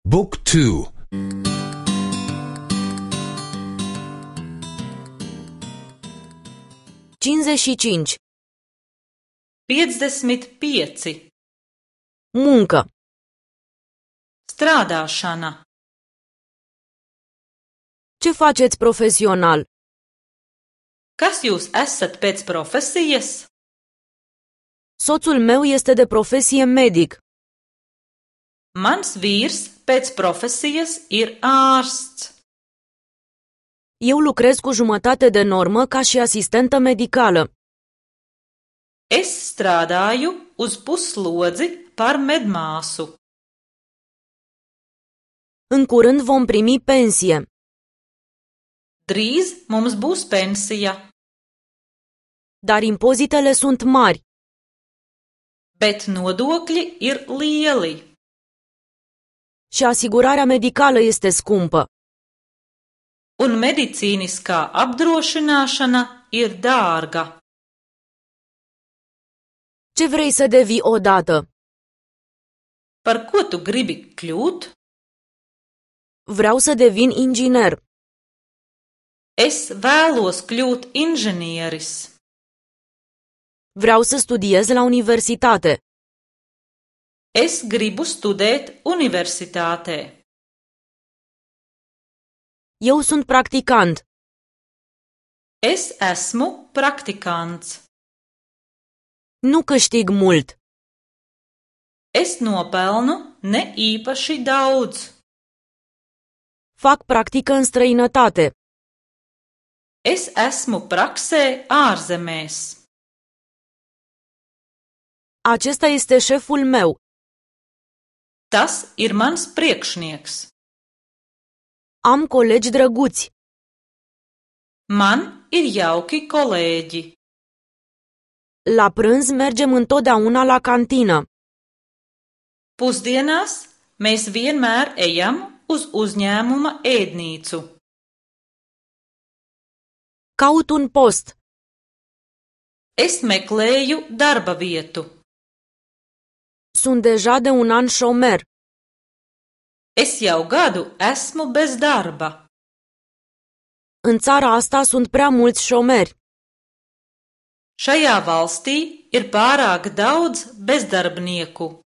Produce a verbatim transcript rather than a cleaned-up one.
Book two. cincizeci și cinci. piecdesmit pieci. Muncă. Strādāšana. Ce faceți profesional? Kas jūs esat pēc profesijas? Soțul meu este de profesie medic. Mans vīrs pēc profesijas ir ārsts. Eu lucrez cu jumătate de normă ca și asistentă medicală. Es strādāju uz pusslodzi par medmāsu. În curând vom primi pensie. Drīz mums būs pensija, Dar impozitele sunt mari. bet nodokļi ir lieli. Și asigurarea medicală este scumpă. Un medicīniskā apdrošināšana ir dārga. Ce vrei să devii odată? Par ko tu gribi kļūt? Vreau să devin inginer. Es vēlos kļūt inženieris. Vreau să studiez la universitate. Es gribu studēt universitātē. Eu sunt practicant. Es esmu praktikants. Nu câștig mult. Es nopelnu ne īpaši daudz. Fac practică în străinătate. Es esmu praksē ārzemēs. Acesta este șeful meu. Tas ir mans priekšnieks. Am colegi drăguți. Man ir jauki kolēģi. La prânz mergem întotdeauna la cantină. Pusdienās mēs vienmēr ejam uz uzņēmuma ēdnīcu. Caut un post. Es meklēju darba vietu. Sunt deja de un an șomer. Es jau gadu esmu bez darba. În țara asta sunt prea mulți șomeri. Šajā valstī ir pārāk daudz bezdarbnieku.